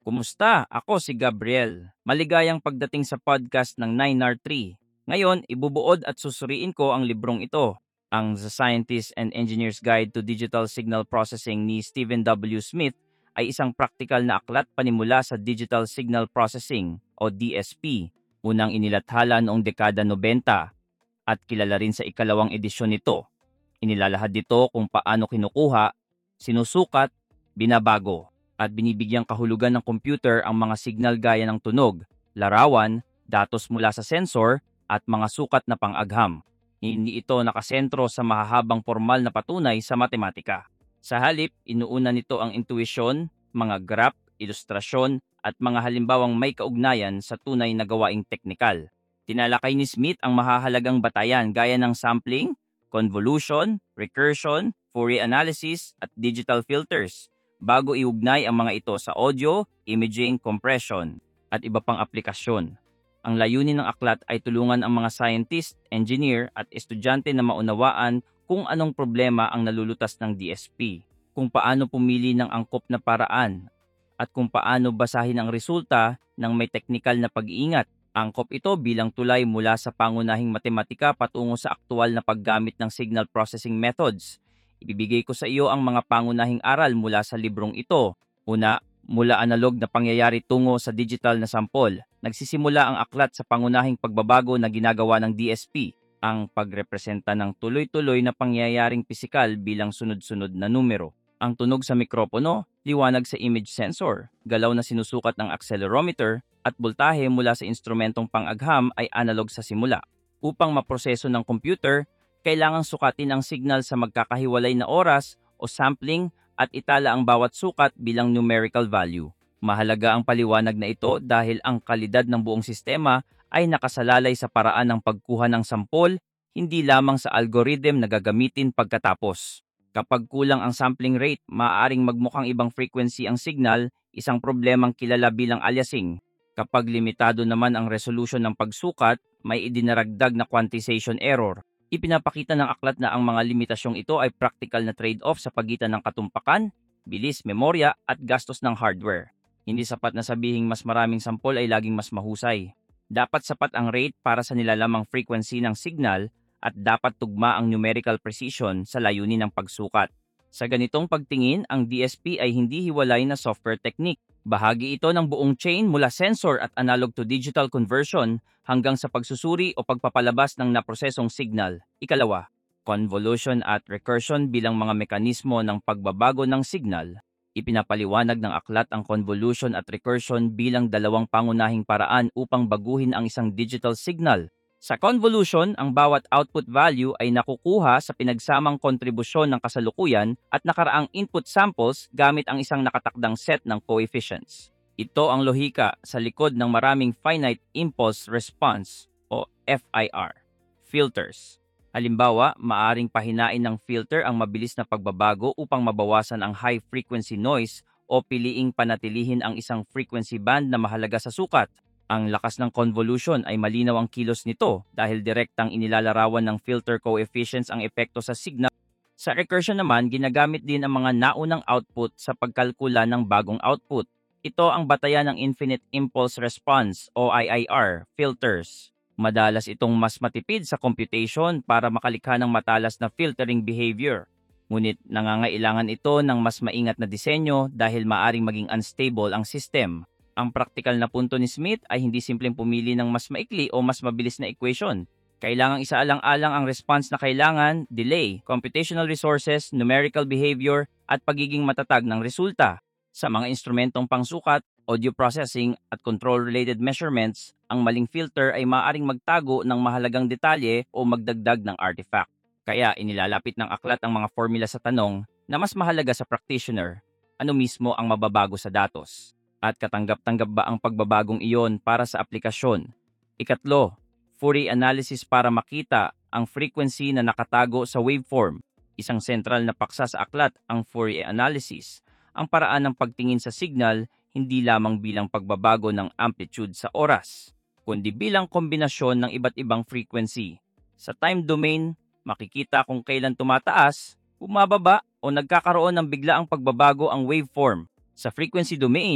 Kumusta? Ako si Gabriel. Maligayang pagdating sa podcast ng 9R3. Ngayon, ibubuod at susuriin ko ang librong ito, ang The Scientist and Engineer's Guide to Digital Signal Processing ni Stephen W. Smith ay isang praktikal na aklat panimula sa Digital Signal Processing o DSP, unang inilathala noong dekada 90 at kilala rin sa ikalawang edisyon nito. Inilalahad dito kung paano kinukuha, sinusukat, binabago, at binibigyang kahulugan ng computer ang mga signal gaya ng tunog, larawan, datos mula sa sensor, at mga sukat na pang-agham. Hindi ito nakasentro sa mahahabang formal na patunay sa matematika. Sa halip, inuuna nito ang intuisyon, mga graph, ilustrasyon, at mga halimbawang may kaugnayan sa tunay na gawaing teknikal. Tinalakay ni Smith ang mahahalagang batayan gaya ng sampling, convolution, recursion, Fourier analysis, at digital filters bago iugnay ang mga ito sa audio, imaging, compression, at iba pang aplikasyon. Ang layunin ng aklat ay tulungan ang mga scientist, engineer, at estudyante na maunawaan kung anong problema ang nalulutas ng DSP, kung paano pumili ng angkop na paraan, at kung paano basahin ang resulta ng may teknikal na pag-iingat. Angkop ito bilang tulay mula sa pangunahing matematika patungo sa aktual na paggamit ng signal processing methods. Ibibigay ko sa iyo ang mga pangunahing aral mula sa librong ito. Una, mula analog na pangyayari tungo sa digital na sampol. Nagsisimula ang aklat sa pangunahing pagbabago na ginagawa ng DSP, ang pagrepresenta ng tuloy-tuloy na pangyayaring pisikal bilang sunod-sunod na numero. Ang tunog sa mikropono, liwanag sa image sensor, galaw na sinusukat ng accelerometer, at boltahe mula sa instrumentong pang-agham ay analog sa simula. Upang maproseso ng computer, kailangang sukatin ang signal sa magkakahiwalay na oras o sampling at itala ang bawat sukat bilang numerical value. Mahalaga ang paliwanag na ito dahil ang kalidad ng buong sistema ay nakasalalay sa paraan ng pagkuha ng sampol, hindi lamang sa algorithm na gagamitin pagkatapos. Kapag kulang ang sampling rate, maaaring magmukhang ibang frequency ang signal, isang problemang kilala bilang aliasing. Kapag limitado naman ang resolution ng pagsukat, may idinaragdag na quantization error. Ipinapakita ng aklat na ang mga limitasyong ito ay practical na trade-off sa pagitan ng katumpakan, bilis, memorya, at gastos ng hardware. Hindi sapat na sabihing mas maraming sampol ay laging mas mahusay. Dapat sapat ang rate para sa nilalamang frequency ng signal at dapat tugma ang numerical precision sa layunin ng pagsukat. Sa ganitong pagtingin, ang DSP ay hindi hiwalay na software technique. Bahagi ito ng buong chain mula sensor at analog to digital conversion hanggang sa pagsusuri o pagpapalabas ng naprosesong signal. Ikalawa, convolution at recursion bilang mga mekanismo ng pagbabago ng signal. Ipinapaliwanag ng aklat ang convolution at recursion bilang dalawang pangunahing paraan upang baguhin ang isang digital signal. Sa convolution, ang bawat output value ay nakukuha sa pinagsamang kontribusyon ng kasalukuyan at nakaraang input samples gamit ang isang nakatakdang set ng coefficients. Ito ang lohika sa likod ng maraming finite impulse response o FIR filters. Halimbawa, maaring pahinain ng filter ang mabilis na pagbabago upang mabawasan ang high frequency noise o piliing panatilihin ang isang frequency band na mahalaga sa sukat. Ang lakas ng convolution ay malinaw ang kilos nito dahil direktang inilalarawan ng filter coefficients ang epekto sa signal. Sa recursion naman, ginagamit din ang mga naunang output sa pagkalkula ng bagong output. Ito ang batayan ng Infinite Impulse Response o IIR filters. Madalas itong mas matipid sa computation para makalikha ng matalas na filtering behavior. Ngunit nangangailangan ito ng mas maingat na disenyo dahil maaring maging unstable ang system. Ang praktikal na punto ni Smith ay hindi simpleng pumili ng mas maikli o mas mabilis na equation. Kailangang isaalang-alang ang response na kailangan, delay, computational resources, numerical behavior, at pagiging matatag ng resulta. Sa mga instrumentong pangsukat, audio processing, at control-related measurements, ang maling filter ay maaaring magtago ng mahalagang detalye o magdagdag ng artifact. Kaya inilalapit ng aklat ang mga formula sa tanong na mas mahalaga sa practitioner, ano mismo ang mababago sa datos? At katanggap-tanggap ba ang pagbabagong iyon para sa aplikasyon? Ikatlo, Fourier analysis para makita ang frequency na nakatago sa waveform. Isang sentral na paksa sa aklat ang Fourier analysis, ang paraan ng pagtingin sa signal hindi lamang bilang pagbabago ng amplitude sa oras, kundi bilang kombinasyon ng iba't ibang frequency. Sa time domain, makikita kung kailan tumataas, bumababa o nagkakaroon ng biglaang pagbabago ang waveform. Sa frequency domain,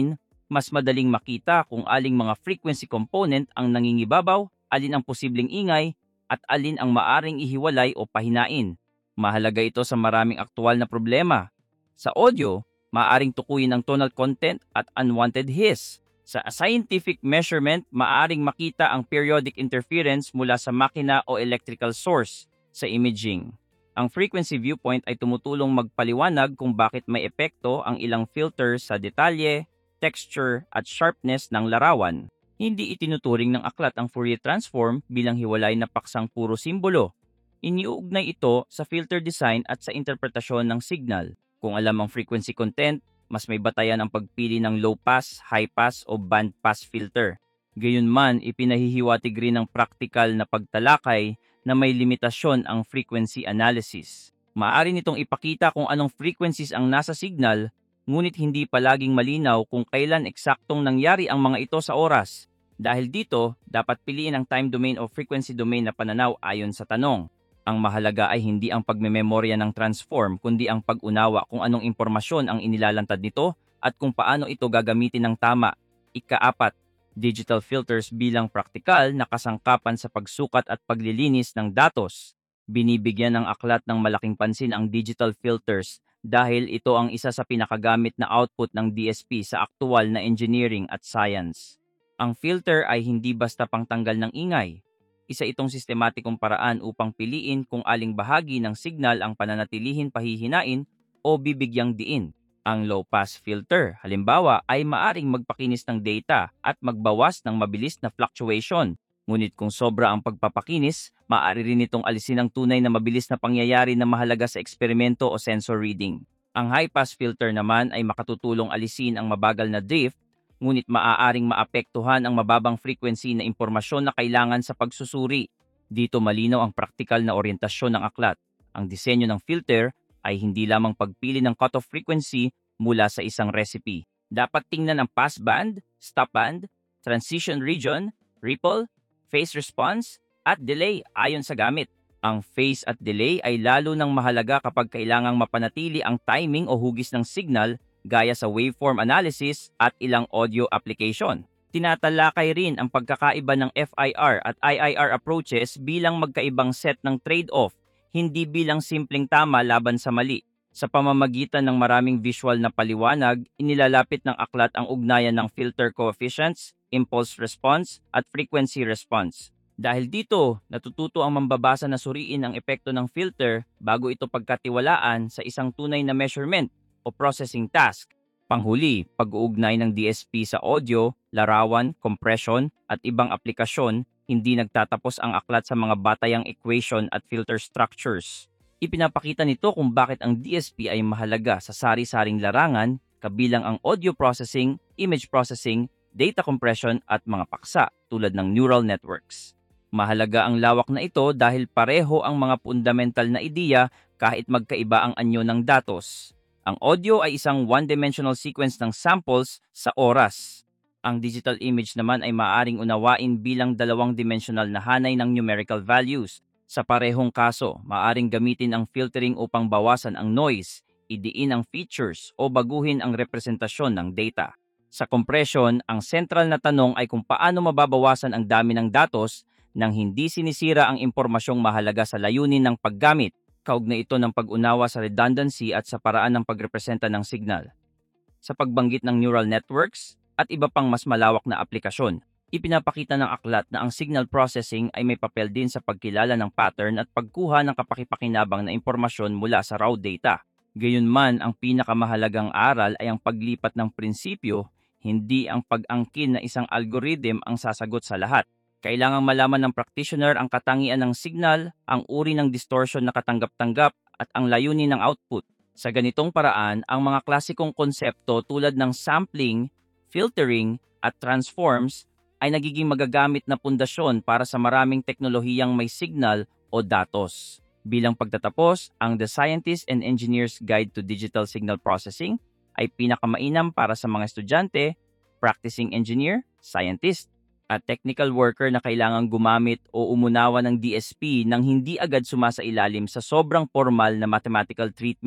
Mas madaling makita kung aling mga frequency component ang nangingibabaw, alin ang posibleng ingay, at alin ang maaring ihiwalay o pahinain. Mahalaga ito sa maraming aktual na problema. Sa audio, maaring tukuyin ang tonal content at unwanted hiss. Sa scientific measurement, maaring makita ang periodic interference mula sa makina o electrical source. Sa imaging, ang frequency viewpoint ay tumutulong magpaliwanag kung bakit may epekto ang ilang filter sa detalye, texture at sharpness ng larawan. Hindi itinuturing ng aklat ang Fourier transform bilang hiwalay na paksang puro simbolo. Iniuugnay ito sa filter design at sa interpretasyon ng signal. Kung alam ang frequency content, mas may batayan ang pagpili ng low pass, high pass o band pass filter. Gayunman, ipinahihiwatig rin ng praktikal na pagtalakay na may limitasyon ang frequency analysis. Maaari nitong ipakita kung anong frequencies ang nasa signal, ngunit hindi palaging malinaw kung kailan eksaktong nangyari ang mga ito sa oras. Dahil dito, dapat piliin ang time domain o frequency domain na pananaw ayon sa tanong. Ang mahalaga ay hindi ang pagmememorya ng transform kundi ang pag-unawa kung anong impormasyon ang inilalantad nito at kung paano ito gagamitin ng tama. Ika-4, digital filters bilang praktikal na kasangkapan sa pagsukat at paglilinis ng datos. Binibigyan ng aklat ng malaking pansin ang digital filters dahil ito ang isa sa pinakagamit na output ng DSP sa aktual na engineering at science. Ang filter ay hindi basta pangtanggal ng ingay. Isa itong sistematikong paraan upang piliin kung aling bahagi ng signal ang pananatilihin pahihinain o bibigyang diin. Ang low-pass filter, halimbawa, ay maaring magpakinis ng data at magbawas ng mabilis na fluctuation. Ngunit kung sobra ang pagpapakinis, maaari rin itong alisin ang tunay na mabilis na pangyayari na mahalaga sa eksperimento o sensor reading. Ang high-pass filter naman ay makatutulong alisin ang mabagal na drift, ngunit maaaring maapektuhan ang mababang frequency na impormasyon na kailangan sa pagsusuri. Dito malinaw ang praktikal na orientasyon ng aklat. Ang disenyo ng filter ay hindi lamang pagpili ng cutoff frequency mula sa isang recipe. Dapat tingnan ang passband, stopband, transition region, ripple, phase response, at delay ayon sa gamit. Ang phase at delay ay lalo nang mahalaga kapag kailangang mapanatili ang timing o hugis ng signal gaya sa waveform analysis at ilang audio application. Tinatalakay rin ang pagkakaiba ng FIR at IIR approaches bilang magkaibang set ng trade-off, hindi bilang simpleng tama laban sa mali. Sa pamamagitan ng maraming visual na paliwanag, inilalapit ng aklat ang ugnayan ng filter coefficients, impulse response, at frequency response. Dahil dito, natututo ang mambabasa na suriin ang epekto ng filter bago ito pagkatiwalaan sa isang tunay na measurement o processing task. Panghuli, pag-uugnay ng DSP sa audio, larawan, compression, at ibang aplikasyon, hindi nagtatapos ang aklat sa mga batayang equation at filter structures. Ipinapakita nito kung bakit ang DSP ay mahalaga sa sari-saring larangan, kabilang ang audio processing, image processing, data compression at mga paksa tulad ng neural networks. Mahalaga ang lawak na ito dahil pareho ang mga fundamental na ideya kahit magkaiba ang anyo ng datos. Ang audio ay isang one-dimensional sequence ng samples sa oras. Ang digital image naman ay maaaring unawain bilang dalawang-dimensional na hanay ng numerical values. Sa parehong kaso, maaaring gamitin ang filtering upang bawasan ang noise, idiin ang features o baguhin ang representasyon ng data. Sa compression, ang sentral na tanong ay kung paano mababawasan ang dami ng datos nang hindi sinisira ang impormasyong mahalaga sa layunin ng paggamit. Kaugnay ito ng pag-unawa sa redundancy at sa paraan ng pagrepresenta ng signal. Sa pagbanggit ng neural networks at iba pang mas malawak na aplikasyon, ipinapakita ng aklat na ang signal processing ay may papel din sa pagkilala ng pattern at pagkuha ng kapakipakinabang na impormasyon mula sa raw data. Gayunman, ang pinakamahalagang aral ay ang paglipat ng prinsipyo, hindi ang pag-angkin na isang algorithm ang sasagot sa lahat. Kailangang malaman ng practitioner ang katangian ng signal, ang uri ng distortion na katanggap-tanggap at ang layunin ng output. Sa ganitong paraan, ang mga klasikong konsepto tulad ng sampling, filtering at transforms ay nagiging magagamit na pundasyon para sa maraming teknolohiyang may signal o datos. Bilang pagtatapos, ang The Scientist and Engineer's Guide to Digital Signal Processing ay pinakamainam para sa mga estudyante, practicing engineer, scientist, at technical worker na kailangang gumamit o umunawa ng DSP nang hindi agad sumasailalim sa sobrang formal na mathematical treatment.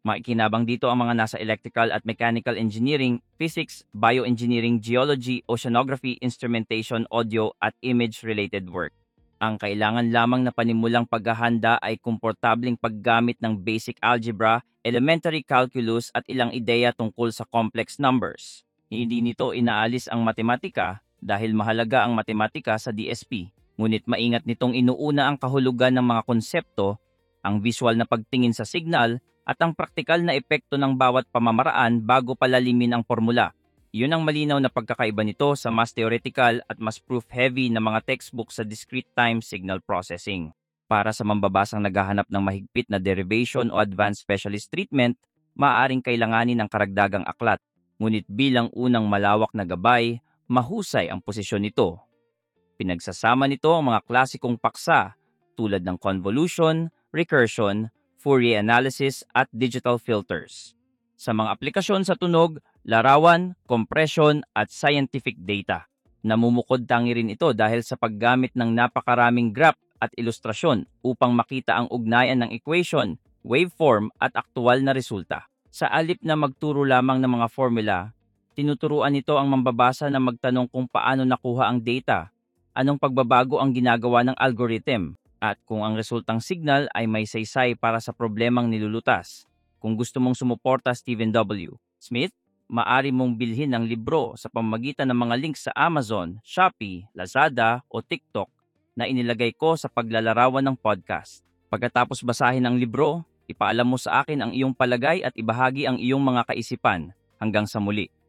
Makikinabang dito ang mga nasa electrical at mechanical engineering, physics, bioengineering, geology, oceanography, instrumentation, audio at image-related work. Ang kailangan lamang na panimulang paghahanda ay komportableng paggamit ng basic algebra, elementary calculus at ilang ideya tungkol sa complex numbers. Hindi nito inaalis ang matematika dahil mahalaga ang matematika sa DSP. Ngunit maingat nitong inuuna ang kahulugan ng mga konsepto, ang visual na pagtingin sa signal, at ang praktikal na epekto ng bawat pamamaraan bago palalimin ang formula. Yun ang malinaw na pagkakaiba nito sa mas theoretical at mas proof-heavy na mga textbook sa discrete time signal processing. Para sa mambabasang naghahanap ng mahigpit na derivation o advanced specialist treatment, maaaring kailanganin ng karagdagang aklat. Ngunit bilang unang malawak na gabay, mahusay ang posisyon nito. Pinagsasama nito ang mga klasikong paksa tulad ng convolution, recursion, Fourier analysis at digital filters. Sa mga aplikasyon sa tunog, larawan, compression at scientific data. Namumukod tangi rin ito dahil sa paggamit ng napakaraming graph at ilustrasyon upang makita ang ugnayan ng equation, waveform at aktual na resulta. Sa alip na magturo lamang ng mga formula, tinuturuan nito ang mambabasa na magtanong kung paano nakuha ang data, anong pagbabago ang ginagawa ng algorithm, at kung ang resultang signal ay may saysay para sa problemang nilulutas. Kung gusto mong sumuporta Stephen W. Smith, maaari mong bilhin ang libro sa pamamagitan ng mga links sa Amazon, Shopee, Lazada o TikTok na inilagay ko sa paglalarawan ng podcast. Pagkatapos basahin ang libro, ipaalam mo sa akin ang iyong palagay at ibahagi ang iyong mga kaisipan. Hanggang sa muli.